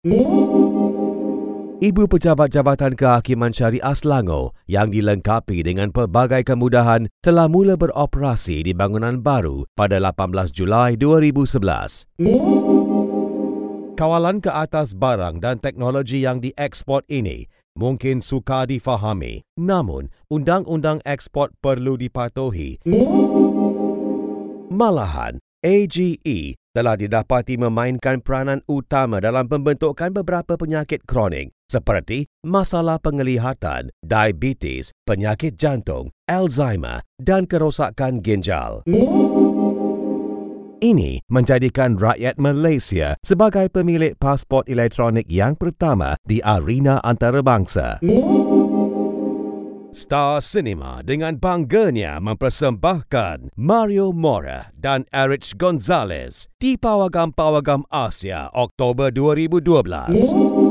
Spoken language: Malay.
Ibu Pejabat Jabatan Kehakiman Syariah Selangor yang dilengkapi dengan pelbagai kemudahan telah mula beroperasi di bangunan baru pada 18 Julai 2011. Kawalan ke atas barang dan teknologi yang dieksport ini mungkin sukar difahami, namun undang-undang ekspor perlu dipatuhi. Malahan, AGE telah didapati memainkan peranan utama dalam pembentukan beberapa penyakit kronik seperti masalah penglihatan, diabetes, penyakit jantung, Alzheimer dan kerosakan ginjal. Ini menjadikan rakyat Malaysia sebagai pemilik pasport elektronik yang pertama di arena antarabangsa. Star Cinema dengan bangganya mempersembahkan Mario Mora dan Erich Gonzalez di Pawagam-Pawagam Asia Oktober 2012.